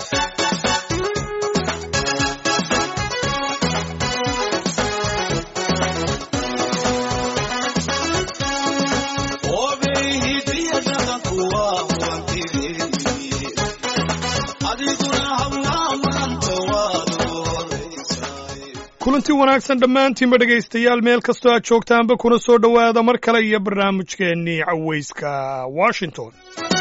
kulanti wanaagsan dhammaantiinba dhegaystayaal meel kastoo aad joogtaanba kuna soo dhowaada mar kale iyo barnaamijkeennii cawayska washington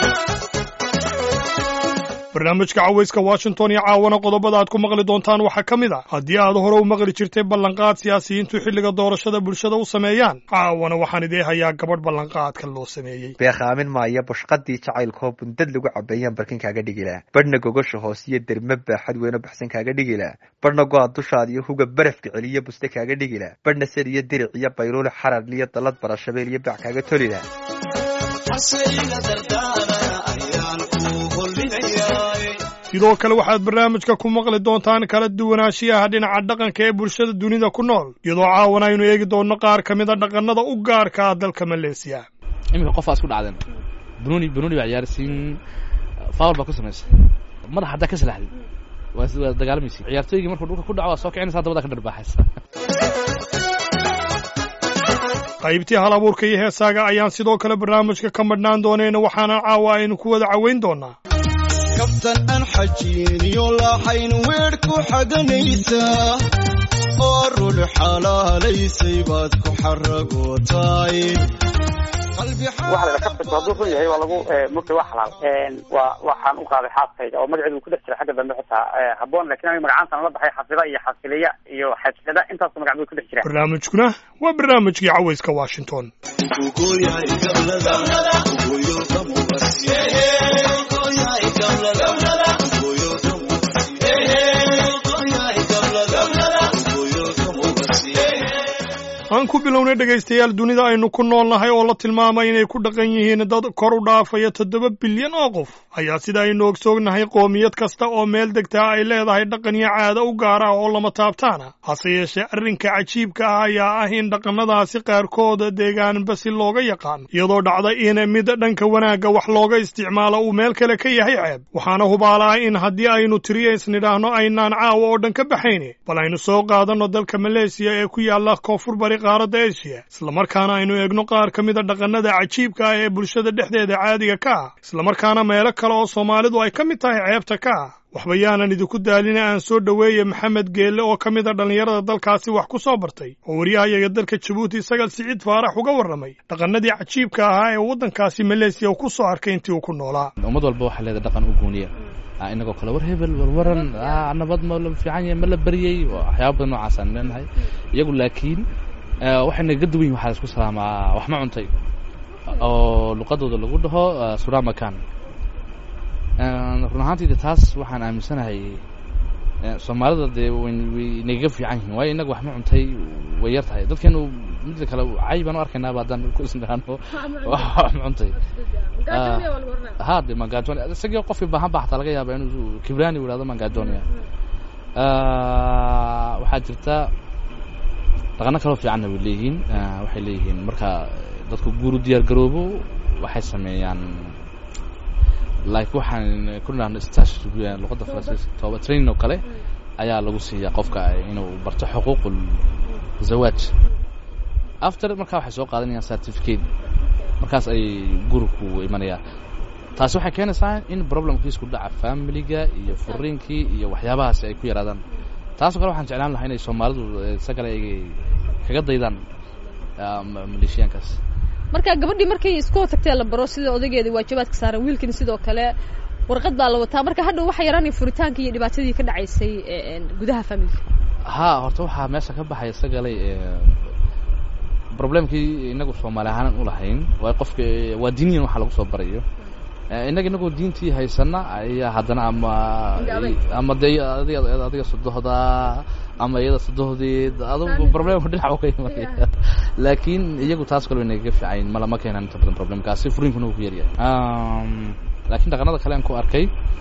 barnaamijka cawayska washington iyo caawana qodobada aad ku maqli doontaan waxaa ka mid ah haddii aad hore u maqli jirtay ballanqaad siyaasiyiintu xilliga doorashada bulshada u sameeyaan caawana waxaan idii hayaa gabadh ballanqaadka loo sameeyey beekhaamin maaya bushqadii jacaylkoo bundad lagu cabeeyaan barkin kaaga dhigilaa badhna gogosha hoos iyo derme baaxad weyno baxsan kaaga dhigilaa badhna go-a dushaad iyo huga barafka celiyo buste kaaga dhigilaa badhna sar iyo diric iyo bayruule xarar iyo dallad barashabeel iyo bac kaaga tolilaa sidoo kale waxaad barnaamijka ku maqli doontaan kala duwanaanshiyaha dhinaca dhaqanka ee bulshada dunida ku nool iyadoo caawana aynu eegi doonno qaar ka mid a dhaqannada u gaarka ah dalka Malaysia. iminka qof aad ku dhacdeen bununi baa ciyaarsiin faul baa ku samaysay madax hadda ka salaxday waa dagaalamiisi ciyaartooyga markuu dhulka ku dhaco soo kicinaysa dabada ka dharbaaxaysa qaybtii hal abuurka iyo heesaaga ayaan sidoo kale barnaamijka ka madhnaan doonayna waxaana caawa aynu ku wada caweyn doonaa كابتن أنحجين يلاحين ويركو حقنيسا أرو الحلال يسيباتكو حرقو تاي waxa la kabta haduu run yahay waa lagu mugta wax xalaal waxaan u qaaday xaafayda oo magaceedu ku dhexjira xagga dambe xitaa haboon laakiin ay magacaantan la baxay xafida iyo xasiliya iyo xajada intaas magaceedu ku dhexjira barnaamijkuna waa barnaamijkii cawayska Washington aan ku bilownay dhegaystayaal dunida aynu ku noolnahay oo la tilmaamay inay ku dhaqan yihiin dad kor u dhaafaya 7 bilyan oo qof ayaa sida aynu ogsoognahay qoomiyad kasta oo meel degtaa ay leedahay dhaqan iyo caado u gaar ah oo lama taabtaana hase yeeshee arrinka cajiibka ah ayaa ah in dhaqannadaasi qaarkood deegaanba si looga yaqaan iyadoo dhacda in mid dhanka wanaagga wax looga isticmaalo uu meel kale ka yahay ceeb waxaana hubaalaa in haddii aynu tiriyo isnidhaahno aynaan caawa oo dhan ka baxayni bal aynu soo qaadanno dalka Malaysia ee ku yaalla koonfur bari qaaradda Asia isla markaana aynu eegno qaar ka mid ah dhaqannada cajiibka ah ee bulshada dhexdeeda caadiga ka ah isla markaana meelo kale oo Soomaalidu ay ka mid tahay ceebta ka ah waxba yaanan idinku daalina aan soo dhaweeyay Maxamed Geelle oo ka mid ah dhalinyarada dalkaasi wax ku soo bartay oo wariyaha dalka Djibouti Sagal Siciid Faarax uga warramay dhaqannadii cajiibka ah ee waddankaasi Malaysia ku soo arkay intii uu ku noolaa ummad walba waxa leedahay dhaqan u gooniya inagoo kala war hebel waran nabad ma la fiican yahay ma la bariyay waxyaabo badan noocaas aan leenahay iyagu laakiin waxayna gaduwin waxa isku salaamaa wax ma cuntay oo luqadooda lagu dhaho suramakan runaantii taas waxaan aaminsanahay Soomaalida de way naga fiican yihiin way inaga wax ma cuntay way yar tahay dadkeenu mid kale cayban u arkaynaa baadan ku isnaano wax ma cuntay هذا مانجاتونيا سجى قفي بهم بحث على جيابه إنه كبراني ولا هذا مانجاتونيا وحاجرتا رغنا كلام في عنه وليهين وحليهين مركا dadku guru diyaar garoobo waxay sameeyaan like waxaan kuna stage luqadda Faransiiska tooba training oo kale ayaa lagu siiyaa qofka inuu barto xuquuqul zawaaj after markaa waxay soo qaadanayaan certificate markaas ay gurku imanayaan taas waxay keenaysaa in problemkiisku dhaca family-ga iyo furinkii iyo waxyaabahaas ay ku yaraadaan taas oo kale waxaan jeclaan lahaa inay Soomaalidu sagale ay kaga daydaan Malaysiankaas marka gabadhii markay isku tagtay la baro sida odageedii waajibaadka saaran wiilkina sidoo kale warqad baa la wataa marka hadhow waxa yaraanay furitaanka iyo dhibaatadii ka dhacaysay gudaha family horta waxa meesha ka baxay sagale problemkii inagu Soomaali ahaan u lahayn waa qofka waa diiniyan waxa lagu soo barayo inagu diintii haysana ayaa hadana ama adiga saddexda ama iyada saddexdeed adigu problem ku dhinac ka yimaada laakiin iyagu taas kale inay ka fiican ma lama keenan inta badan problemkaasi furinkuna uu yariyaa laakiin dhaqanada kale aan ku arkay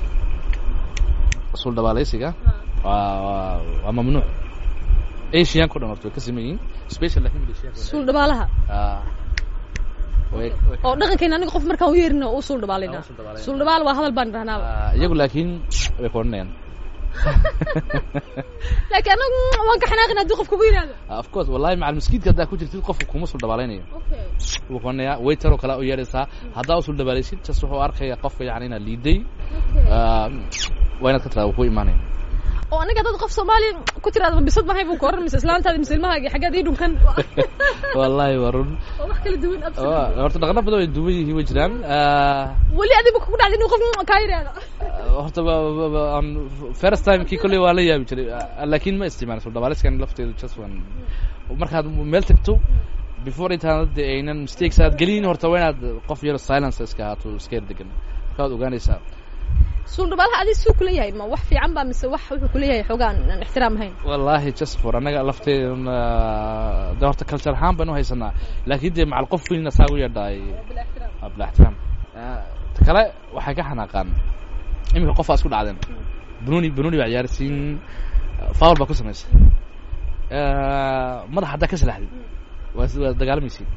sul dabaalaysiga waa mamnuuc Asian ku dhamarto ka sameeyeen special laakiin Malaysia sul dabaalaha oo dhaqankeena aniga qof markaan u yeerino u soo dhawaalina soo dhawaal waa hadal baan rahnaa iyagu laakiin way koonayaan laakiin anagu waan ka xanaaqina hadii qofku weeynaado of course wallahi macal miskiidka hadaa ku jirtid qofku kuma soo dhawaaleynayo wuu koonaya waiter oo kala u yeeraysaa hadaa soo dhawaaleysid just wuxuu arkaya qofka yaani ina liiday waa inaad ka taraa ku iimaanay oo anaga dad qof Soomaali ku tiraado bisad ma haybu kooran mise islaantaada mise ilmahaaga xageed ii dhunkan wallahi warun wax kala duwan absolutely horta dhaqan badan way duwan yihiin way jiraan wali adigu ku dhacday inuu qof ka yiraahdo horta first time kii kulli waa la yaabi jiray laakiin ma isticmaalo soo dhawaaliskan lafteedu just one markaad meel tagto before intaad aynan mistakes aad gelin horta waa inaad qof yar silence iska haato iska degan kaad ogaanaysaa soo dhawaalaha adii soo kula yahay ma wax fiican ba mise wax wuxuu kula yahay xogaan aan ixtiraam hayn wallahi just for anaga lafteeduna horta culture ahaan baan u haysanaa laakiin de macal qof weyn asaagu yadhay abla ixtiraam kale waxay ka xanaaqaan imika qof asku dhacdeen bununi waa ciyaarsiin foul ba ku sameysay madax hadda ka salaxday waa dagaalmaysiin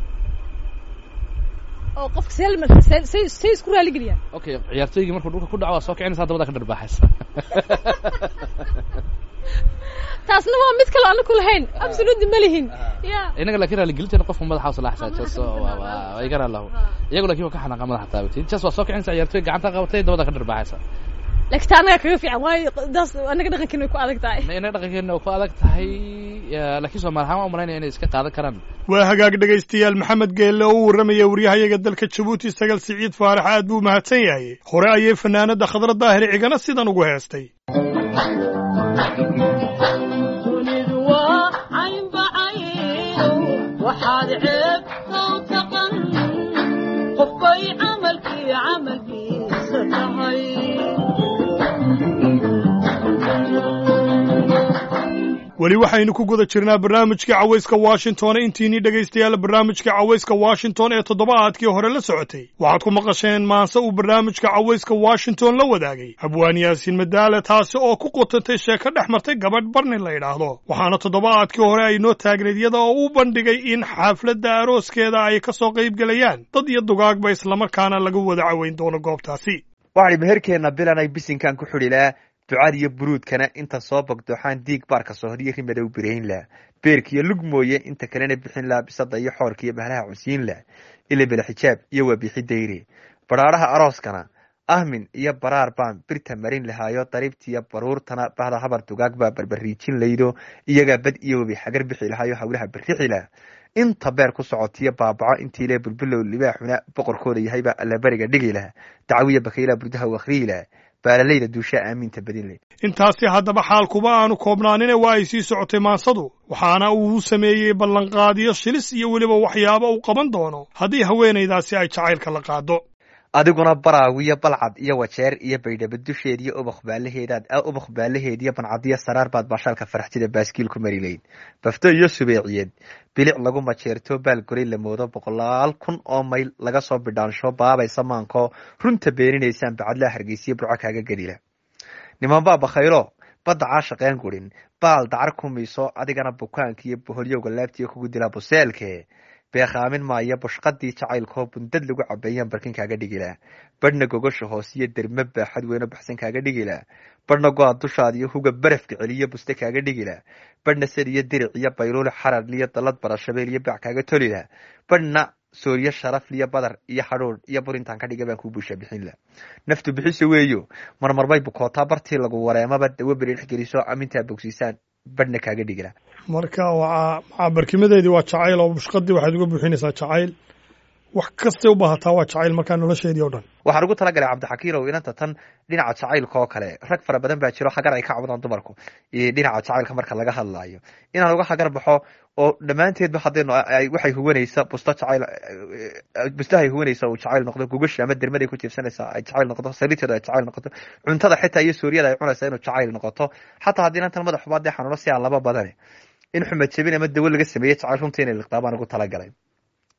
oo qofka say isku raali geliya okay ciyaartooyga markuu dhulka ku dhaco waa soo kicinaysa dabada ka dharbaaxaysa taasna waa mid kale aan ku lahayn absolutely malihin inaga laakiin raali gelinteena qofka madaxa soo laaxaysa waa igara lahu iyagu laakiin waa ka xanaaqan madaxa taabtay just waa soo kicinaysa ciyaartooyga gacanta qabatay dabada ka dharbaaxaysa laakiin anaga kaga fiican way daas anaga dhaqankeena way ku adag tahay inaga dhaqankeena way ku adag tahay laakiin Soomaaliya ma umaleynaya inay iska qaadan karaan waa hagaag dhagaystayaal maxamed geelle oo waramaya wariyahayaga dalka Djibouti Sagal Siciid Faarax aad buu mahadsan yahay hore ayay fanaanada Khadra Daahir cigana sidan ugu heestay dunidu waa cayn bacay waxaad ceeb oo taqan qofkay camalkiisa tahay weli waxaynu ku guda jirnaa barnaamijka cawayska Washington intiini dhagaystayaal barnaamijka cawayska Washington ee toddobaadkii hore la socotay waxaad ku maqasheen maanse uu barnaamijka cawayska Washington la wadaagay abwaan Yaasiin Madaale taasi oo ku qotantay sheeko dhex martay gabadh barni la yiraahdo waxaana toddobaadkii hore ay noo taagneedyada oo u bandhigay in xafladda arooskeeda ay ka soo qayb galayaan dad iyo dugaagba isla markaana lagu wada caweyn doono goobtaasi waxay meherkeena bilanay bisinkan ku xidhilaa ducada iyo buruudkana inta soo bogdooxaan diig baarka soo horiyo rimadow bireyn la beerkiyo lug mooye inta kalena bixin la bisada iyo xoorka iyo bahalaha cunsiin la ila bala xijaab iyo wabixi dayre baraaraha arooskana ahmin iyo baraar baan birta marin lahaayo daribtiya baruurtana bahda habar dugaag baa barbariijin laydo iyaga bad iyo wabi xagar bixi lahaayo hawlaha barrixila inta beer ku socotiyo baabaco intii lee bulbulow libaaxuna boqorkooda yahayba alla bariga dhigi laha dacwiya bakayla burdaha wakhriila baalaleyda duusha aaminta badin leh intaasi haddaba xaalkuba aanu koobnaanine waa ay sii socotay maansadu waxaana uu sameeyey ballanqaadiyo shilis iyo weliba waxyaabo uu qaban doono haddii haweenaydaasi ay jacaylka la qaado adiguna baraawiyo balcad iyo wajeer iyo baydhabo dusheed iyo ubaq baalaheed iyo bancadiyo saraar baad baashaalka faraxjida baaskiil ku marileyd bafto iyo subeeciyeed bilic lagu majeerto baalgoray la moodo 100,000 oo mayl laga soo bidhaansho baabaysa maanko runta beeninaysaan bacadlaa hargeysiyo burco kaaga gelila niman baa bakhaylo badda caashaqeen gurin baal dacar kumiiso adigana bukaanka iyo boholyowga laabtiyo kugu dila buseelke beekhaamin maayo bushqadii jacaylkoo bundad lagu cabeeyaan barkin kaaga dhigilaa badhna gogosha hoos iyo derma baaxad weyno baxsan kaaga dhigilaa badhna go-a dushaada iyo huga barafka celiyo buste kaaga dhigilaa badhna sad iyo diric iyo bayluule xarar iyo dalad barashabeel iyo baac kaaga tolila badhna sooriyo sharaf liyo badar iyo hadhoodh iyo burintaan ka dhiga baan kuu buusha bixin la naftu bixiso weeyo marmarbay bukootaa bartii lagu wareemaba dawo beriix geliso amintaa bogsiisaan badhna kaaga dhigila marka waa barkimadeedii waa jacayl oo bushqadii waxaad uga buuxinaysaa jacayl wax kastay u baahataa waa jacayl markaa nolosheedii oo dhan waxaan ugu talagalay cabdixakiirow inanta tan dhinaca jacaylka oo kale rag fara badan baa jiro hagar ay ka cabdaan dumarku iyo dhinaca jacaylka marka laga hadlaayo inaan uga hagar baxo oo dhammaanteedba haddaynu waxay huwanaysa bustahay huwanaysa uu jacayl noqdo gugasha ama dermaday ku tiirsanaysaa ay jacayl noqoto sariirteedu ay jacayl noqoto cuntada xitaa iyo suuriyada ay cunaysaa inuu jacayl noqoto xataa haddii inantan madax xubaad dee xanuuno si aan laba badane in xumad jabin ama dawo laga sameeyey jacayl runtii inay liqdaa baan ugu talagalay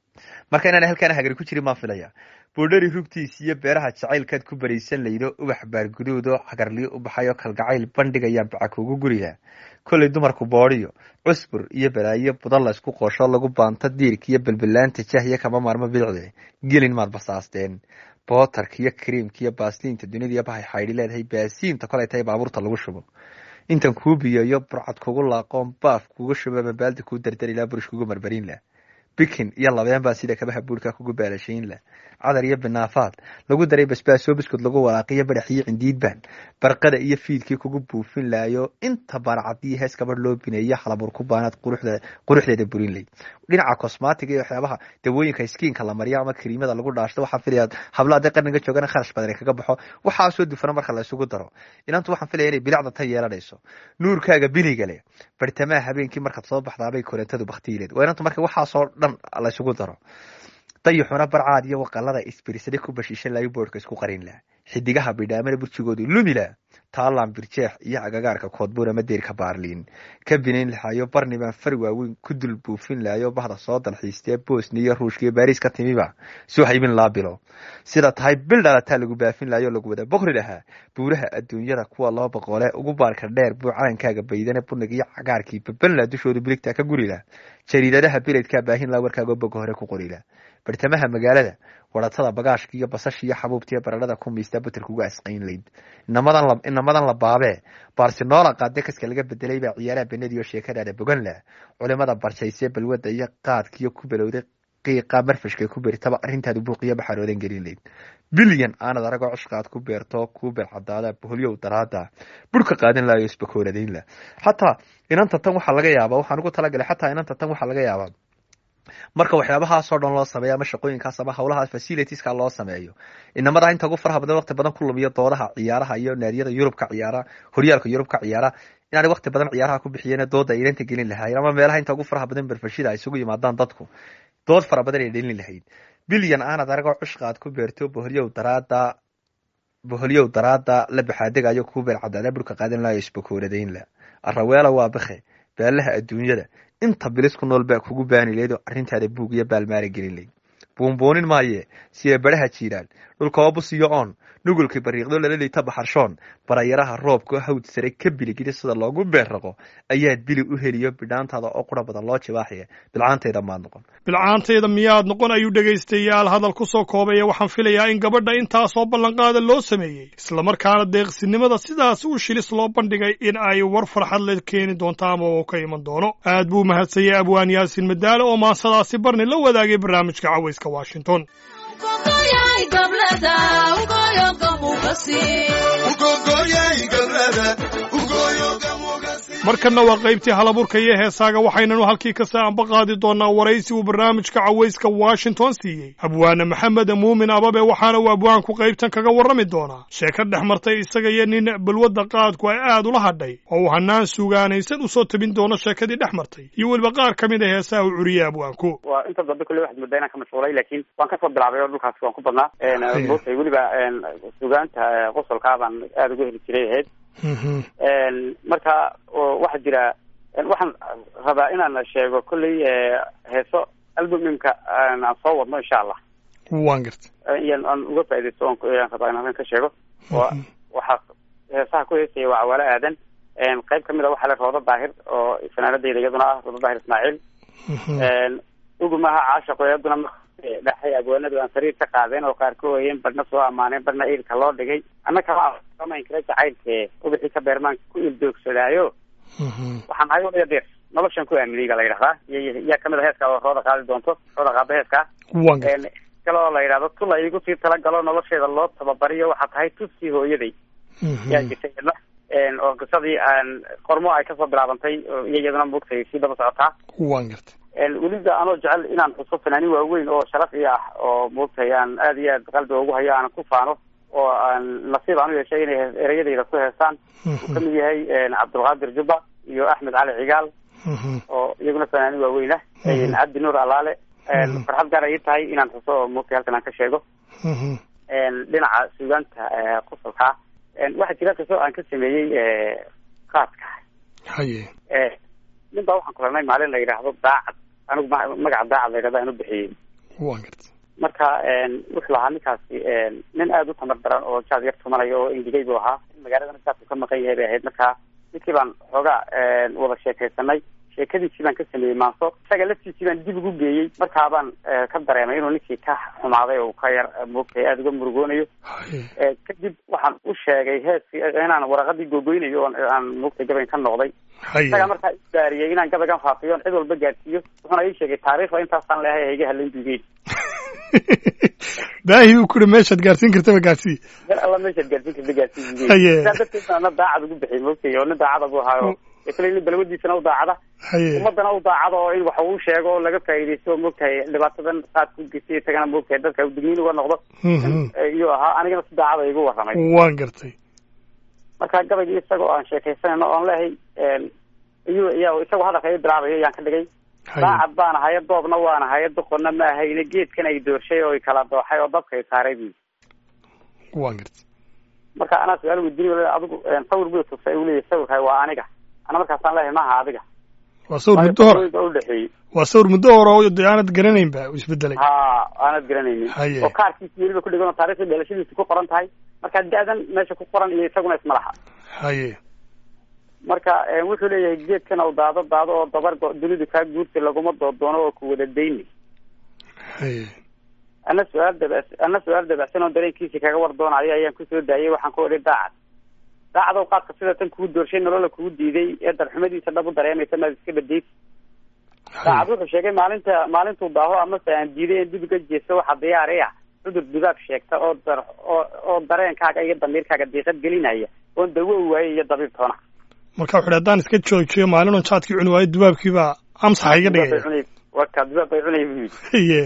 marka inaan halkaan hagari ku jirin maan filaya boodhari rugtiis iyo beeraha jacaylkaad ku baraysan laydo ubax baarguduudo hagarliyo u baxayo kalgacayl bandhigayaan baca kuugu guriga kollay dumarku boodhiyo cusbur iyo balaayo budan la isku qoosho lagu baanto diirka iyo balbalaanta jahya kama maarmo bidicde gelin maad basaasteen bootarka iyo kriimka iyo baasliinta dunida bahay xaydhi leedahay baasiinta kolay tahay baabuurta lagu shubo intan kuu biyayo burcad kugu laaqoon baaf kugu shubo mabaalda kuu dardari laa burish kugu marmarin lah bikin iyo labeen baa sida kabaha buurka kugu baalashayn lah cadar iyo binaafaad lagu daray basbaasoo biskud lagu walaaqiyo badax iyo cindiidbaan barqada iyo fiidkii kugu buufin laayo inta baarcadiyo hees gabadh loo bineeyo halabuur ku baanaad quruxdeeda burin lay dhinaca cosmatic iyo waxyaabaha dawooyinka skiinka la mariyo ama kariimada lagu dhaashto waxaa filaya habla hadday qarniga joogana kharash badan kaga baxo waxaa soo dufana marka la isugu daro inantu waxaan filaya inay bilicda tan yeelanayso nuurkaaga biliga leh bartamaha habeenkii markaad soo baxdaabay korantadu baktiileed waa inantu marka waxaasoo dhan la isugu daro dayuxuna barcaad iyo waqalada isbirisade ku bashiishan layo boodhka isku qarin lah xidigaha bidhaamada burjigoodu lumi lah taalaan birjeex iyo agagaarka koodbuur ama deyrka baarliin ka binayn lahayo barnibaan far waaweyn ku dul buufin lahayo bahda soo dalxiistee bosni iyo ruushka iyo baariis ka timiba soo haybin laa bilo sida tahay bil dhalataa lagu baafin lahayo lagu wada boqri lahaa buuraha adduunyada kuwa loo boqoole ugu baarka dheer buu calankaaga baydane bunnig iyo cagaarkii babanla dushooda biligtaa ka guri lah jariidadaha bileedkaa baahin laa warkaaga boga hore ku qori lah bartamaha magaalada waratada bagaashka iyo basasha iyo xabuubta iyo baradhada ku miistaa buterka uga asqayn layd inamadan la baabee barcelona qaade kaska laga bedelay baa ciyaaraha benediyo sheekadaada bogan lah culimada barjaysee balwada iyo qaadkiyo ku balowday qiiqa marfashka ku beertaba arrintaadu buuqiyo baxaroodan gelin layd bilyan aanad aragoo cushqaad ku beerto ku beercadaada boholyow daraada burka qaadan lahayo isbakooladayn lah xataa inanta tan waxaa laga yaabaa waxaan ugu talagalay xataa inanta tan waxaa laga yaabaa marka waxyaabahaasoo dhan loo sameeyo ama shaqooyinkaas ama howlaha facilitieska loo sameeyo inamada inta ugu faraha badan waqti badan ku lumiyo doodaha ciyaaraha iyo naadiyada Yurub ka ciyaara horyaalka Yurub ka ciyaara inaanay waqti badan ciyaaraha ku bixiyeen dooda ay inta gelin lahaayeen ama meelaha inta ugu faraha badan barfashida ay isugu yimaadaan dadku dood fara badan ay dhalin lahayd bilyan aanad aragoo cushqaad ku beerto boholyow daraada la baxaadagayo ku beer cadaada burka qaadan lahayo isbakooradayn la araweela waa bakhe beelaha adduunyada inta bilis ku nool baa kugu baani leedo arrintaada buug iyo baalmaara gelin leyd buunbuunin maaye siya baraha jiiraan dhulka obus iyo on nugulkii bariiqdo lala leeyta baxarshoon barayaraha roobka hawd sare ka biligida sida loogu beerraqo ayaad bili u heliyo bidhaantaada oo qura badan loo jibaaxaya bilcaantayda maad noqon bilcaantayda miyaad noqon ayuu dhegaystayaal hadal ku soo koobaya waxaan filayaa in gabadha intaasoo ballanqaada loo sameeyey islamarkaana deeqsinimada sidaas u shilis loo bandhigay in ay war farxad le keeni doonto ama uu ka iman doono aad buu mahadsanyay abwaan yaasin madaale oo maasadaasi barni la wadaagay barnaamijka cawayska washington markana waa qaybtii halaburka iyo heesaaga waxaynanu halkii ka saanba qaadi doonaa waraysi uu barnaamijka cawayska washington siiyey abwaane maxamed muumin ababe waxaana uu abwaanku qaybtan kaga warrami doonaa sheeko dhex martay isaga iyo nin balwadda qaadku ay aad ula hadhay oo uu hanaan sugaanaysan usoo tabin doono sheekadii dhex martay iyo weliba qaar ka mid a heesaha uu curiyey abwaanku waa inta dambe kulle waxaad moodaa inaan ka mashquulay laakiin waan kasoo bilaabay oo dhulkaas waan ku badnaa moogtay weliba sugaanta qosolkaa baan aada uga heli jiray ahayd marka waxaa jira waxaan rabaa inaan sheego kolley heeso albumimka aan soo wadno insha allah waan garta aan uga faaidaysto aan rabaa inaan ka sheego waxaa heesaha ku heesaya waa cawaalo aadan qayb kamid a waxaa le roodo daahir oo fanaanadayda iyaduna ah roodo daahir ismaaciil ugumaha caashaqo iyaduna dhaxay abwaanadu aan sariir ka qaadeen oo qaar ka ooyeen badhna soo ammaaneen badhna iilka loo dhigay annaka samayn kara jacaylkee ubixii ka beermaanka ku ildoogsadaayo waxaan ahay waliya deer noloshan ku aaminayga la yidhahdaa yaa kamid a heeska oo rooda qaadi doonto rooda qaada heeskaa kale oo la yidhahdo tu la iigu sii talagalo nolosheeda loo tababariyo waxaa tahay tusii hooyaday yaa jirtay iyadna oo qisadii qormo ay kasoo bilaabantay iyo iyaduna moogtay sii daba socotaa waan garta weliba anoo jecel inaan xuso fanaanin waaweyn oo sharaf ah oo moogtay aan aad iyo aad qalbiga ugu hayo aanan ku faano oo aan nasiib aan u yeeshay inay ereyadayda ku heestaan uu kamid yahay cabdulqaadir jubba iyo axmed cali cigaal oo iyaguna fanaanin waaweyn ah cabdi nuur alaale farxad gaar ay tahay inaan xuso oo moogtay halkan aan ka sheego dhinaca suugaanta qosolkaa waxaa jira qiso aan ka sameeyey qaadka haye nin baa waxaan kulanay maalin la yidhaahdo daacad anigu magaca daacad la yidhahdo aan u bixiyey waan gartay marka wuxuu lahaa ninkaasi nin aada u tamar daran oo jaad yar tumanayo oo ingigay buu ahaa magaaladana jaadku ka maqan yahay bay ahayd marka ninkii baan xoogaa wada sheekaysanay sheekadiisii baan ka sameeyey maanso isaga laftiisii baan dib ugu geeyey markaabaan ka dareemay inuu ninkii ka xumaaday oo ka yar moogtay aada uga murugoonayo kadib waxaan u sheegay heeskii inaan waraqadii googoynayo aan moogtay gabayn ka noqday isagaa markaa isdaariyey inaan gabaygan faafiyo on cid walba gaadsiiyo wuxuuna ii sheegay taariikhda intaasaan leehay hayga hadlayn dugeyn baahi uu kuri meeshaad gaarsiin kartaba gaarsii meel alla meeshaad gaarsiin karta gaarsiin dadkeedana daacad ugu bixiyay moogtay oo nin daacada buu ahaayo kale nin balwadiisana u daacada ummadana u daacada oo in waxa uu sheego oo laga faa'iidaysto moogtahay dhibaatadan qaadku gesiya tagana moogtahay dadka digniin uga noqdo iyo ahaa anigana si daacada igu warramay waan gartay marka gabaygii isagoo aan sheekaysanayno oon leehay isagoo hadalka ii bilaabayo ayaan ka dhigay daacad baan ahaye doobna waan ahaye doqonna ma ahayne geedkan ay doorshay oo i kala dooxay oo dabka i saaray bu waan gartay marka anaa su-aal weydiinay adigu sawir buu tusay uu leeyahay sawirkaay waa aniga ana markaasaan leeyahay maaha adiga waa sawir muddo hore udhexeeyey waa sawir muddo hore oo de aanad garanayn ba isbedelay aanad garanaynin oo kaarkiisi weliba ku dhigan oo taarikhda dhalashadiisa ku qoran tahay marka da-dan meesha ku qoran iyo isaguna isma laha haye marka wuxuu leeyahay geedkan oo daado oo dabar dunidu kaa guurtay laguma doodoono oo ku wada dayni haye ana su-aal dabacsan oo dareenkiisii kaga war doonayo ayaan kusoo daayay waxaan ku odhi daacadoo qaadka sida tan kugu doorshay nolola kugu diiday ee darxumadiisa dhab u dareemaysa maad iska badaysa daacad wuxuu sheegay maalintuu daaho amase aan diiday in dib uga jeesto waxa diyaari ah cudur dubaab sheegta oo dareenkaaga iyo damiirkaaga diiqad gelinaya oon dawo u waayay iyo dabiib toona marka wuxu haddaan iska joojiyo maalin on jaadkii cuni waayo dubaabkiibaa amsaxa iga dhigaya waka dubaab bay cunaya bu ye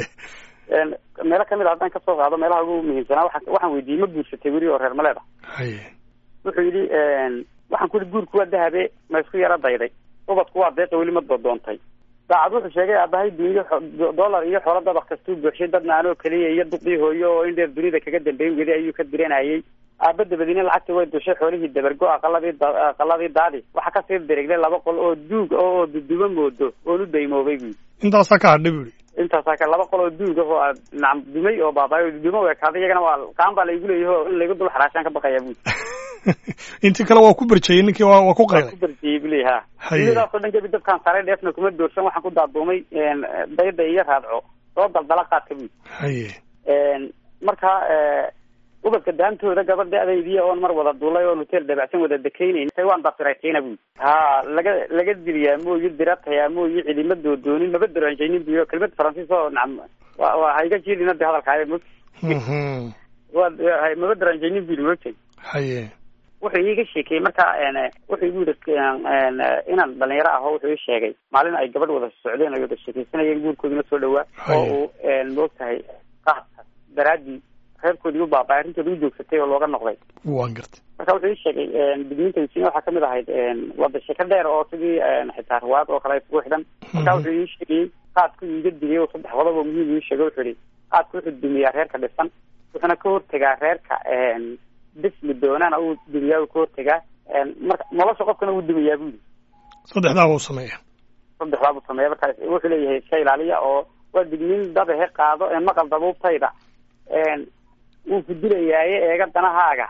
meelo kamid a haddaan kasoo qaado meelaha ugu muhiimsanaa waxaan weydiiyey ma guursatay weli oo reer maleeda haye wuxuu yidhi waxaan ku yihi guurku waa dahabe ma isku yaro dayday ubadku waa deeqa weli ma dodoontay daacad wuxuu sheegay aabahay duniya dollar iyo xoolo dabaq kastuu buuxshay dadna anoo keliya iyo duqii hooyo oo in dheer dunida kaga dambeyn weli ayuu ka diranayay aaba dabadiina lacagta way dushay xoolihii dabargo aqaladii daadi waxaa kasii diriglay 2 qol oo duug oo duduba moodo oon u daymoobay bu intaasaa ka hadhay bu yidhi intaasaa ka 2 qol oo duug oo nacam dumay oo baabaayo dudumo way kaaday iyagana waa kaan baa laygu leeyahay in laygu dul xaraashaan ka baqaya bu intii kale waa ku berjayey ninkii waa ku qaylay ku berjayey bu leeyaha iyadaasoo dhan gebi dabkaan saaray dheefna kuma doorsan waxaan ku daaduumay dayda iyo raadco soo daldala qaadka bu haye marka ubadka daantooda gabadha adaydiya oon mar wada duulay oon hotel dabacsan wada dekaynayn waan basiraytayna bu laga diriyaa mooyi diratayaa mooyi cidima doodoonin maba daranjaynin buyo kelmad faransiis oo nacam waa hayga jiidina de hadalkaayo mog maba daranjaynin bu mogtay haye wuxuu iiga sheekeeyey marka wuxuu igu yidhi inaan dhalinyaro aho wuxuu ii sheegay maalin ay gabadh wada socdeen ay wada sheekaysanayeen guurkoodina soo dhawaa oo uu moogtahay qaadka daraadii reerkoodii u baabay arrintooda u joogsatay oo looga noqday waan gartay marka wuxuu ii sheegay digniinta wisiina waxaa kamid ahayd wada sheeko dheer oo sidii xitaa riwaayad oo kale isugu xidhan marka wuxuu ii sheegay qaadku iiga digay oo 3 qodob oo muhiim ii sheegay wuxuu yihi qaadku wuxuu dumiyaa reerka dhisan wuxuuna ka hortegaa reerka bismi doonana uu dumiyaa uu ka hortegaa marka nolosha qofkana uu dumiyaa bu yidhi 3 buu sameeya marka wuxuu leeyahay iska ilaaliya oo waa digniin dabahe qaado maqal dabuubtayda wuu ku dilayaaye eega danahaaga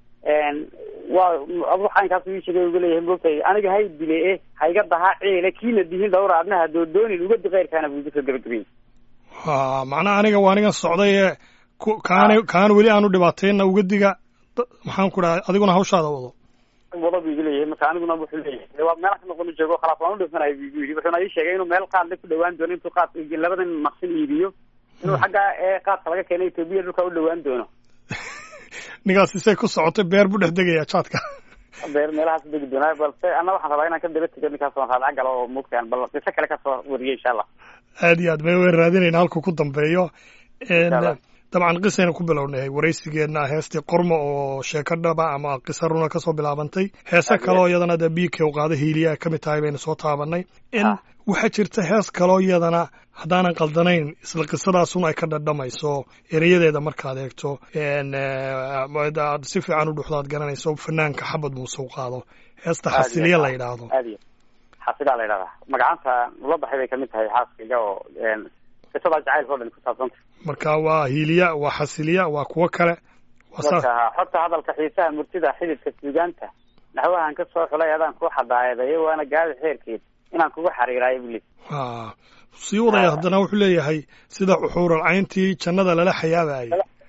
waxaankaas ii sheegay uga leeyahay moogtay aniga hay dile hayga dahaa ceele kiina dihin dhawra adnaha doodoonin uga diqeyrkaana buu igu soo gabagabeyey macnaha aniga waa anigan socday ee kaan weli aanu dhibaatayna uga diga maxaan ku dhahay adiguna hawshaada wado bu igu leeyahay marka aniguna wuxuu leeyahay waa meela ka noqon joogo khalaas waan u dhifanayo bu igu yidhi wuxuuna ii sheegay inuu meel qaadle ku dhawaan doono intuu qaad labadan maqsin iibiyo inuu xagga qaadka laga keenay Ethiopia dhulka u dhawaan doono ninkaas isay ku socotay beer buu dhex degayaa jaadka beer meelahaas degi doonaa balse ana waxaan rabaa inaan ka daba tego ninkaas oo raad galo oo mugtaan bal qiso kale ka soo wariyay insha Allah aad iyo aad may weyn raadinayna halku ku dambeeyo dabcan qisayna ku bilownay waraysigeena heestii qormo oo sheeko dhaba ama qiso runa ka soo bilaabantay heesa kale oo iyadana da BK u qaada hiiliya kamid tahay bayna soo taabanay waxaa jirta hees kaloo iyadana haddaanan qaldanayn isla qisadaasun ay ka dhadhamayso erayadeeda markaad eegto aad si fiican u dhuxdaad garanayso fanaanka xabad muuse u qaado heesta xasiliya la yidhaahdo xasiliya la yidhahdaa magacaanta ula baxay bay kamid tahay xaaskayga oo qisada jacaylka oo dhan ku saabsanta marka waa hiiliya waa xasiliya waa kuwo kale marka xogta hadalka xiisaha murtida xididka suugaanta naxwahan ka soo xulay adaan ku xadaayaday waana gaadi xeerkeed inaan kugu xariiraayo buli sii wadaya haddana wuxuu leeyahay sida xuurul cayntii jannada lala xayaabayay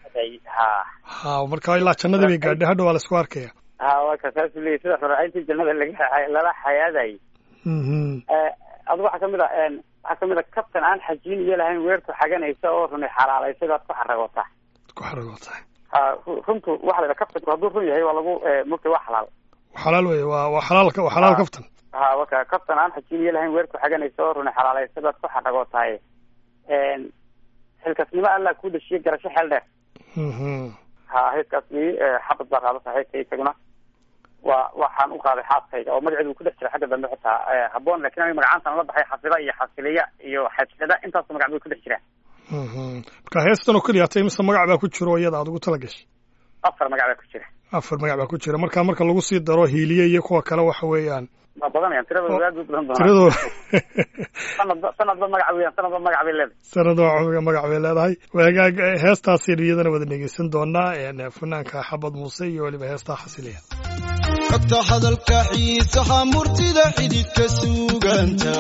marka ilaa jannadii bay gaadhay hadha waa la isku arkaya waa ka saas leeyahay sida xuurul cayntii jannada lala xayaabayay adigu waxaa kamid a kabtan aan xajiin iyo lahayn weerku xaganaysa oo runi xalaalaysa baad ku xaragootaa runtu waxa la yidhaha kaftanku hadduu run yahay waa lagu mugtay waa xalaal xalaal wey waa xalaal kaftan waka kaftan aan xajiiniyo lahayn weerku xaganaysa oo runi xalaalaysa baad ku xaragootahay xilkasnimo allah kuu dhashiye garasho xeel dheer heeskaasi xabad baa qaada saaxiibka isaguna waxaan u qaaday xaaskayga oo magaceedu ku dhex jira xagga dambe xitaa habboon lakin aniga magacaantan la baxay xafida iyo xasiliya iyo xajxida intaasu magac bay ku dhex jiraan marka heestan oo keliya hata imise magac baa ku jiro iyada aad ugu tala gashay 4 magac baa ku jira 4 magac baa ku jira marka lagu sii daro hiiliye iyo kuwa kale waxa weeyaan ma badanayaan tiradooda aad u badan doonaa sanadba magac weeyaan sanadba magac bay leedahay wagaag heestaasi iyadana wada dhegeysan doonaa fanaanka xabad muuse iyo waliba heestaa xasiliya xogta hadalka xiisaha murtida xididka suugaanta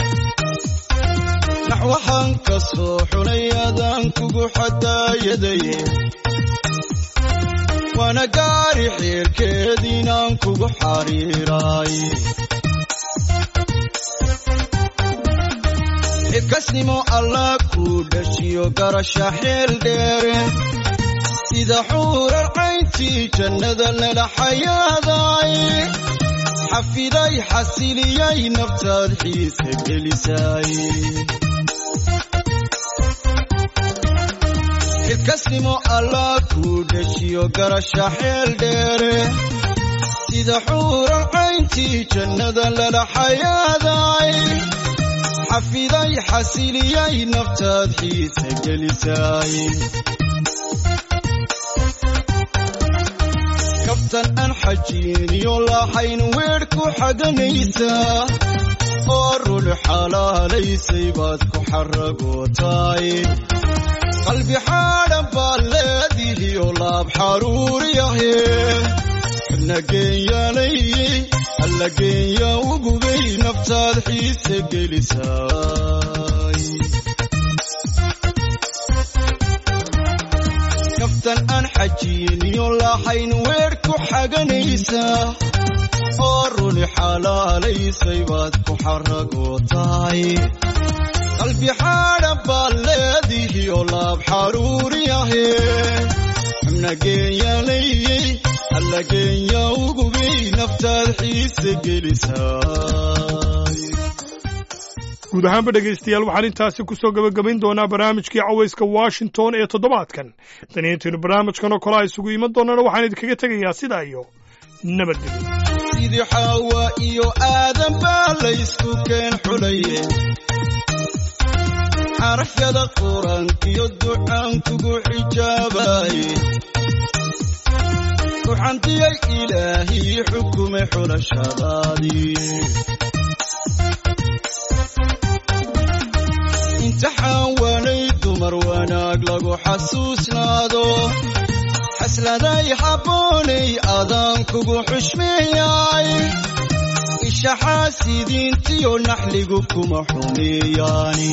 naxwahan ka soo xulay adaan kugu xadaayaday waana gaari xeerkeed inaan kugu xariiraay xilkasnimo allah kuu dhashiyo garasha xeel dheere sida xuurar cayntii jannada lala xayaaday xafiday xasiliyay naftaad xiisa gelisay xilkasnimo allah kuu dhashiyo garasha xeel dheere sida xuurar cayntii jannada lala xayaaday xafiday xasiliyay naftaad xiisa gelisay kaftan aan xajiiniyo lahayn weerku xaganaysa oo rul xalaalaysay baad ku xaragootaay qalbi xaadhan baad leedihiyo laab xaruuriyahe alla geenya ugubay naftaad xiisa gelisay kaftan aan xajiiniyo lahayn weerku xaganaysa oo runi xalaalaysay baad ku xaragootaay qalbi xaadhan baad leedihiyo laab xaruuriyahe xubna geenyalayey alla geenya ugubay naftaad xiisa gelisay guud ahaanba dhegaystayaal waxaan intaasi ku soo gabagabayn doonaa barnaamijkii cawayska washington ee toddobaadkan daniintaynu barnaamijkan oo kale a isugu iman doonana waxaan idinkaga tegayaa sidaa iyo nabadgelyo sidii xaawa iyo aadan baa laysku keen xulaye xarafyada quraankiyo ducaan kugu xijaabaye ku xantiyay ilaahii xukumay xulashadaadii imtixaan waanay dumar wanaag lagu xasuusnaado xasladay habboonay adaan kugu xushmeeyay isha xaasidiintiyo naxligu kuma xumeeyaani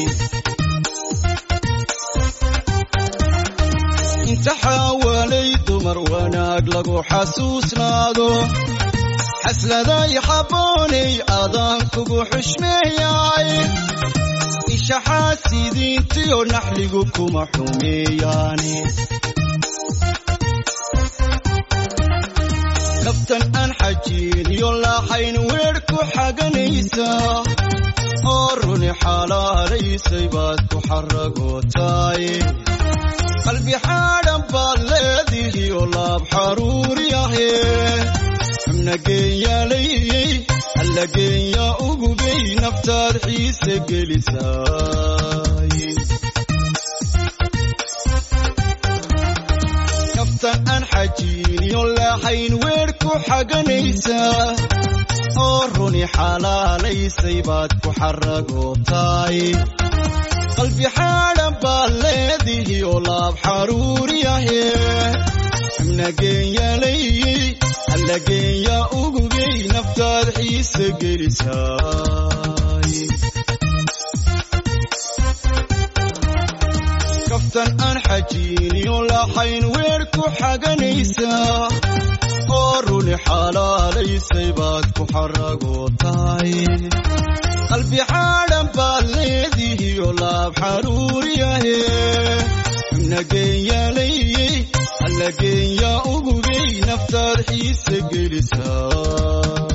imtixaan waanay dumar wanaag lagu xasuusnaado xasladay habboonay adaan kugu xushmeeyay isha xaasidiintiyo naxligu kuma xumeeyaani kaftan aan xajiiniyo lahayn weerku xaganaysa oo runi xalaalaysay baad ku xaragootaay qalbi xaadhan baad leedihiyo laab xaruuriyahe xubna geenyalayey alla geenya ugubay naftaad xiisa gelisay kaftan aan xajiiniyo lahayn weerku xaganaysa oo runi runi xalaalaysay baad ku xaragootaay qalbi xaadhan baad leedihi oo laab xaruuriyahe nageenyalayey allageenya ugugey naftaad xiisa gelisaay kaftan aan xajiiniyo laxayn weer ku xaganaysaa oo runi xalaalaysay baad ku xaragootaay qalbi xaadhan baad leedihi oo laab xaruuriyahe nageenyalayey allageenya ugugey naftaad xiisa gelisaa